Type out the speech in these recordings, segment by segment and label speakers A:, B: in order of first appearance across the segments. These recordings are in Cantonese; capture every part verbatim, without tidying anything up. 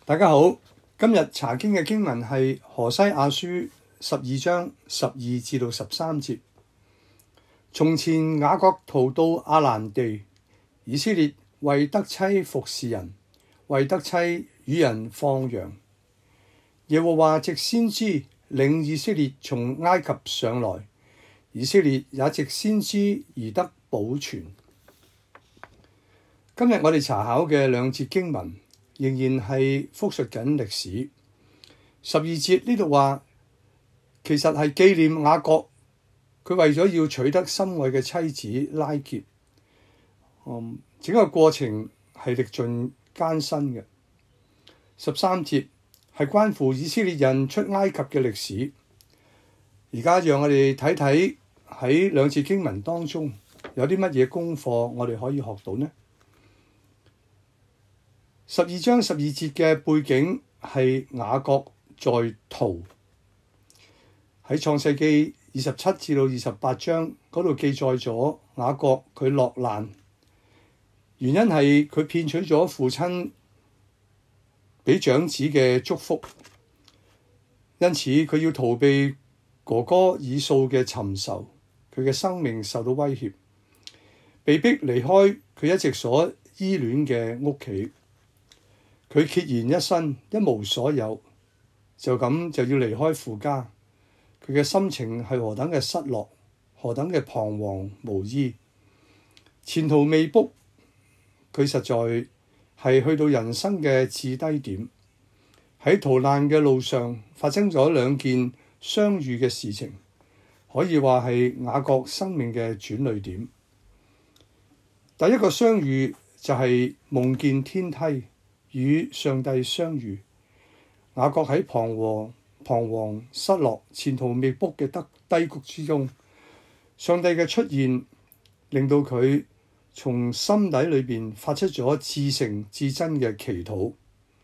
A: 大家好，今日查經嘅經文係何西阿書十二章十二至到十三節。從前雅各逃到亞蘭地，以色列為得妻服侍人，為得妻與人放羊。耶和華藉先知領以色列從埃及上來，以色列也藉先知而得保存。今日我哋查考嘅兩節經文，仍然係複述緊歷史。十二節呢度話，其實係紀念雅各，佢為咗要取得心愛嘅妻子拉結，嗯，整個過程係歷盡艱辛嘅。十三節係關乎以色列人出埃及嘅歷史。而家讓我哋睇睇喺兩節經文當中有啲乜嘢功課我哋可以學到呢？十二章十二節嘅背景係雅各在逃，喺創世記二十七至到二十八章嗰度記載咗雅各佢落難，原因係佢騙取咗父親俾長子嘅祝福，因此佢要逃避哥哥以掃嘅尋仇，佢嘅生命受到威脅，被逼離開佢一直所依戀嘅屋企。佢孑然一身，一無所有，就咁就要離開父家。佢嘅心情係何等嘅失落，何等嘅彷徨無依，前途未卜。佢實在係去到人生嘅至低點。喺逃難嘅路上發生咗兩件相遇嘅事情，可以話係雅各生命嘅轉捩點。第一個相遇就係夢見天梯，與上帝相遇。雅各喺彷徨、彷徨、失落、前途未卜嘅得低谷之中，上帝嘅出現令到佢從心底裏邊發出咗至誠至真嘅祈禱，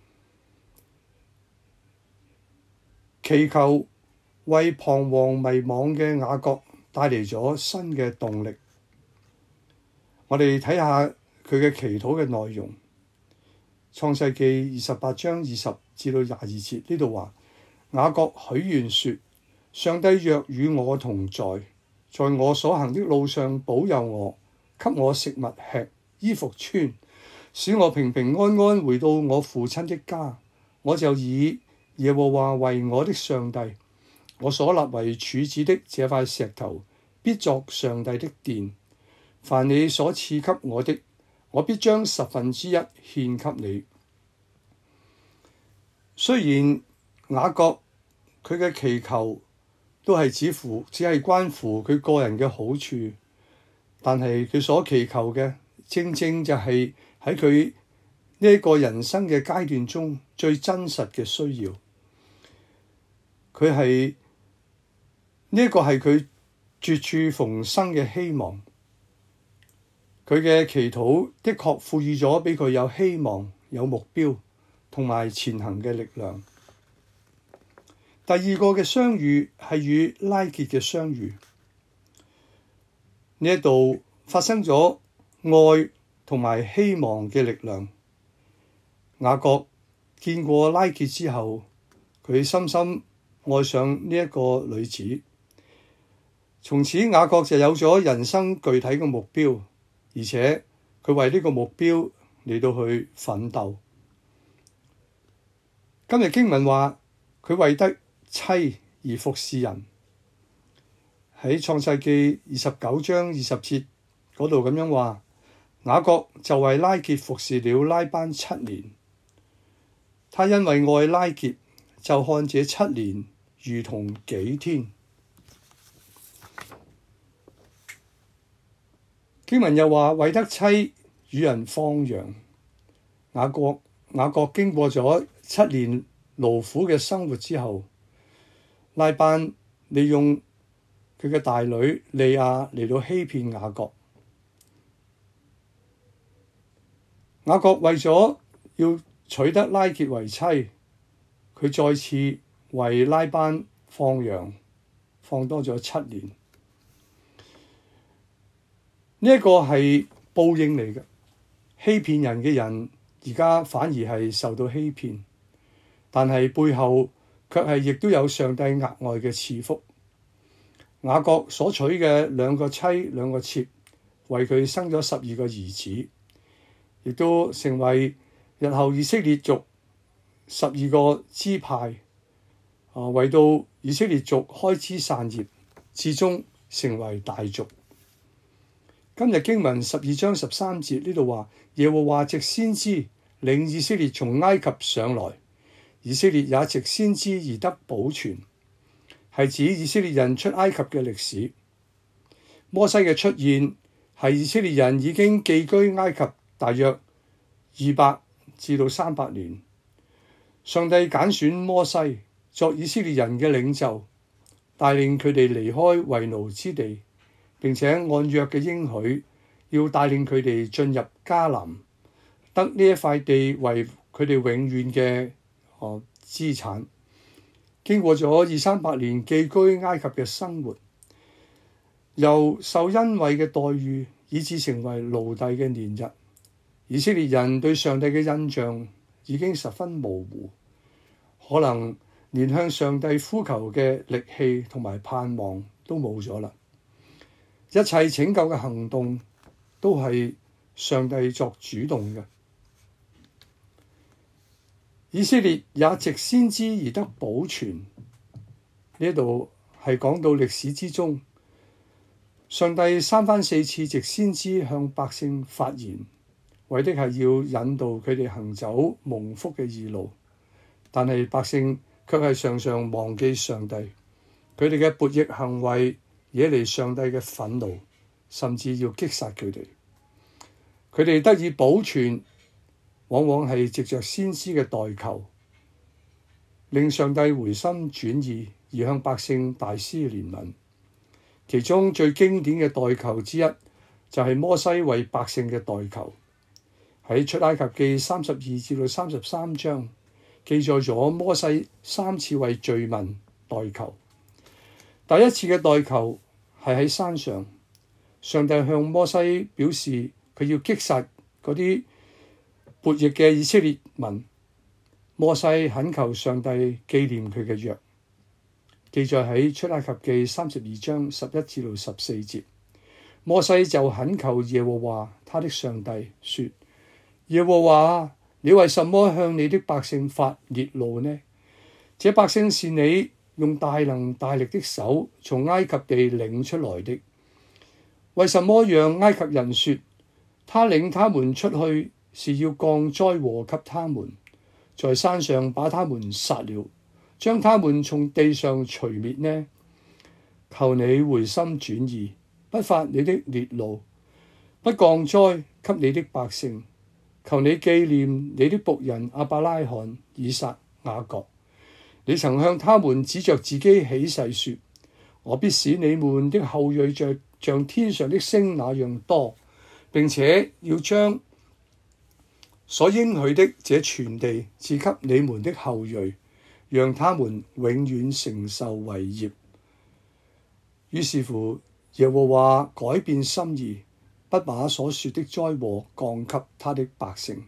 A: 祈求為彷徨迷惘嘅雅各帶嚟咗新嘅動力。我哋睇下佢嘅祈禱嘅內容。創世記二十八章二十至到廿二節呢度話，雅各許願說：上帝若與我同在，在我所行的路上保佑我，給我食物吃，衣服穿，使我平平安安回到我父親的家，我就以耶和華為我的上帝，我所立為柱子的這塊石頭必作上帝的殿。凡你所賜給我的，我必將十分之一獻給你。雖然雅各佢嘅祈求都係只乎只係關乎佢個人嘅好處，但係佢所祈求嘅正正就係喺佢呢一個人生嘅階段中最真實嘅需要。佢係呢一個係佢絕處逢生嘅希望。佢嘅祈禱的確賦予咗俾佢有希望、有目標同埋前行嘅力量。第二個嘅相遇係與拉結嘅相遇，呢一度發生咗愛同埋希望嘅力量。雅各見過拉結之後，佢深深愛上呢一個女子，從此雅各就有咗人生具體嘅目標。而且佢為呢個目標嚟到去奮鬥。今日經文話佢為得妻而服侍人，喺創世記二十九章二十節嗰度咁樣話，雅各就為拉結服侍了拉班七年。他因為愛拉結，就看這七年如同幾天。經文又話為得妻與人放羊。雅各雅各經過咗七年勞苦嘅生活之後，拉班利用佢嘅大女利亞嚟到欺騙雅各。雅各為咗要取得拉結為妻，佢再次為拉班放羊，放多咗七年。呢一個係報應嚟嘅，欺騙人嘅人而家反而係受到欺騙。 但係背後卻係亦都有上帝額外嘅賜福。雅各所娶嘅兩個妻兩個妾，為佢生咗十二個兒子，亦都成為日後以色列族十二個支派，啊，為到以色列族開枝散葉，至終成為大族。今日經文十二章十三節呢度話，耶和華藉先知領以色列從埃及上來，以色列也藉先知而得保存，係指以色列人出埃及嘅歷史。摩西嘅出現係以色列人已經寄居埃及大約二百至到三百年。上帝揀選摩西作以色列人嘅領袖，帶領佢哋離開為奴之地，並且按約嘅應許，要帶領佢哋進入迦南，得呢一塊地為佢哋永遠嘅哦資產。經過咗二三百年寄居埃及嘅生活，由受恩惠嘅待遇，以致成為奴隸嘅年日，以色列人對上帝嘅印象已經十分模糊，可能連向上帝呼求嘅力氣同埋盼望都冇咗啦。一切拯救嘅行動都係上帝作主動嘅。以色列也藉先知而得保存，呢度係講到歷史之中，上帝三番四次藉先知向百姓發言，為的係要引導佢哋行走蒙福嘅義路。但係百姓卻係常常忘記上帝，佢哋嘅悖逆行為惹嚟上帝嘅憤怒，甚至要擊殺佢哋。佢哋得以保存，往往係藉着先知嘅代求，令上帝回心轉意，而向百姓大施憐憫。其中最經典嘅代求之一，就係摩西為百姓嘅代求。喺出埃及記三十二至到三十三章，記載咗摩西三次為罪民代求。第一次嘅代求係喺山上，上帝向摩西表示佢要擊殺嗰啲悖逆嘅以色列民。摩西懇求上帝紀念佢嘅約，記載喺出埃及記三十二章十一至到十四節。摩西就懇求耶和華他的上帝說：耶和華，你為什麼向你的百姓發烈怒呢？這百姓是你用大能大力的手從埃及地領出來的，為什麼讓埃及人說他領他們出去是要降災禍給他們，在山上把他們殺了，將他們從地上除滅呢？求你回心轉意，不發你的烈怒，不降災給你的百姓。求你紀念你的僕人亞伯拉罕、以撒、雅各。你曾向他們指着自己起誓說：我必使你們的後裔像像天上的星那樣多，並且要將所應許的這全地賜給你們的後裔，讓他們永遠承受為業。於是乎，耶和華改變心意，不把所說的災禍降給他的百姓。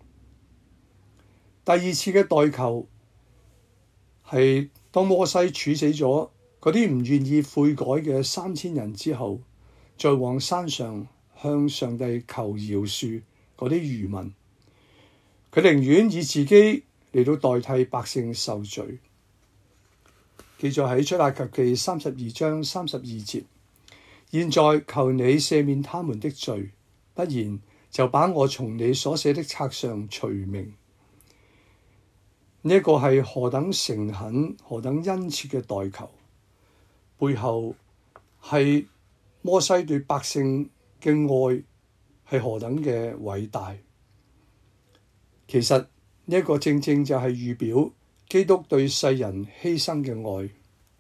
A: 第二次嘅代求係當摩西處死咗嗰啲唔願意悔改嘅三千人之後，再往山上向上帝求饒恕嗰啲餘民。佢寧願以自己嚟到代替百姓受罪。記載喺出埃及記三十二章三十二節。現在求你赦免他們的罪，不然就把我從你所寫的冊上除名。呢一個係何等誠懇、何等殷切嘅代求，背後係摩西對百姓嘅愛係何等嘅偉大。其實呢一個正正就係預表基督對世人犧牲嘅愛。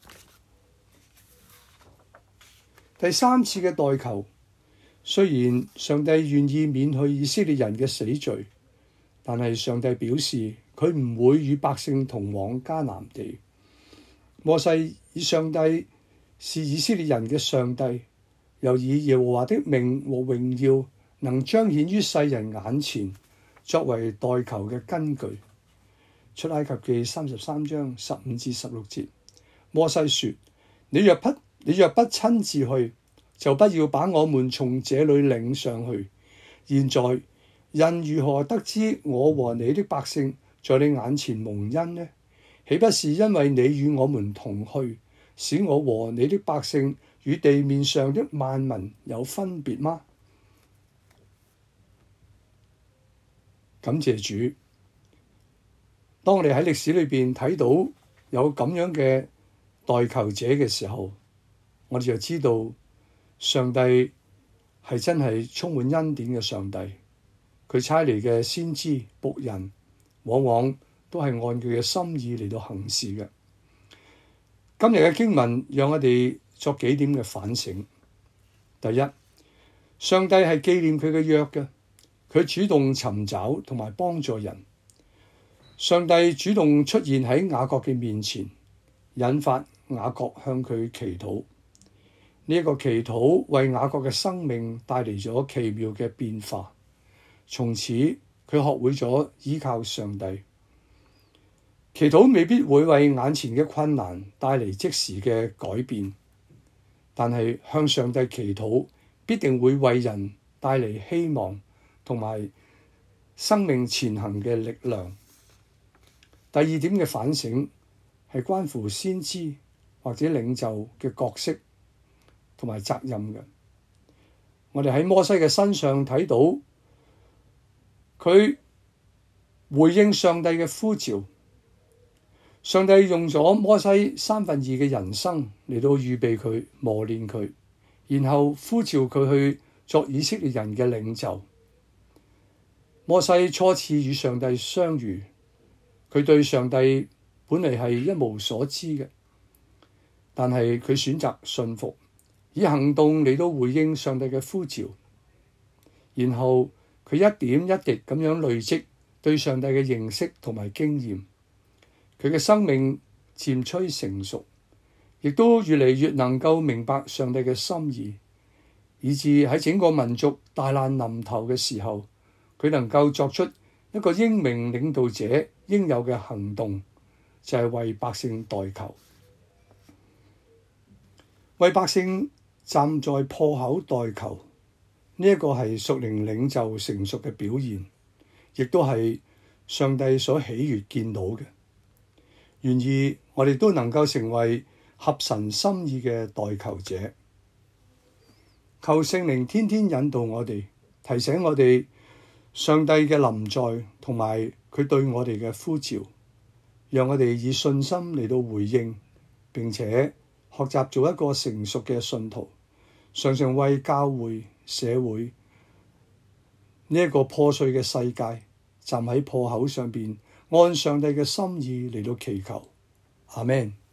A: 第三次嘅代求，雖然上帝願意免去以色列人嘅死罪，但係上帝表示佢唔會與百姓同往迦南地。摩西以上帝是以色列人嘅上帝，又以耶和華的名和榮耀能彰顯於世人眼前，作為代求嘅根據。 出埃及記三十三章十五至十六節，摩西說：你若不你若不親自去，就不要把我們從這裏領上去。現在人如何得知我和你的百姓在你眼前蒙恩呢？豈不是因為你與我們同去，使我和你的百姓與地面上的萬民有分別嗎？感謝主，當我哋喺歷史裏邊睇到有咁樣嘅代求者嘅時候，我哋就知道上帝係真係充滿恩典嘅上帝。佢差嚟嘅先知僕人，往往都係按佢嘅心意嚟到行事嘅。今日嘅經文讓我哋作幾點嘅反省。第一，上帝係紀念佢嘅約嘅，佢主動尋找同埋幫助人。上帝主動出現喺雅各嘅面前，引發雅各向佢祈禱。呢一個祈禱為雅各嘅生命帶嚟咗奇妙嘅變化。從此佢學會咗依靠上帝。祈禱未必會為眼前嘅困難帶嚟即時嘅改變，但係向上帝祈禱必定會為人帶嚟希望同埋生命前行嘅力量。第二點嘅反省係關乎先知或者領袖嘅角色同埋責任嘅。我哋喺摩西嘅身上睇到佢回應上帝嘅呼召。上帝用咗摩西三分二嘅人生嚟到預備佢、磨練佢，然後呼召佢去作以色列人嘅領袖。摩西初次與上帝相遇，佢對上帝本嚟係一無所知嘅，但係佢選擇信服，以行動嚟到回應上帝嘅呼召，然後佢一點一滴咁樣累積對上帝嘅認識同埋經驗。佢嘅生命漸趨成熟，亦都越嚟越能夠明白上帝嘅心意，以致喺整個民族大難臨頭嘅時候，佢能夠作出一個英明領導者應有嘅行動，就係為百姓代求，為百姓站在破口代求。呢一個係屬靈領袖成熟嘅表現，亦都係上帝所喜悅見到嘅。願意我哋都能夠成為合神心意嘅代求者，求聖靈天天引導我哋，提醒我哋上帝嘅臨在同埋佢對我哋嘅呼召，讓我哋以信心嚟到回應，並且學習做一個成熟嘅信徒，常常為教會、社會呢一個破碎嘅世界站喺破口上邊，按上帝嘅心意嚟到祈求，阿們。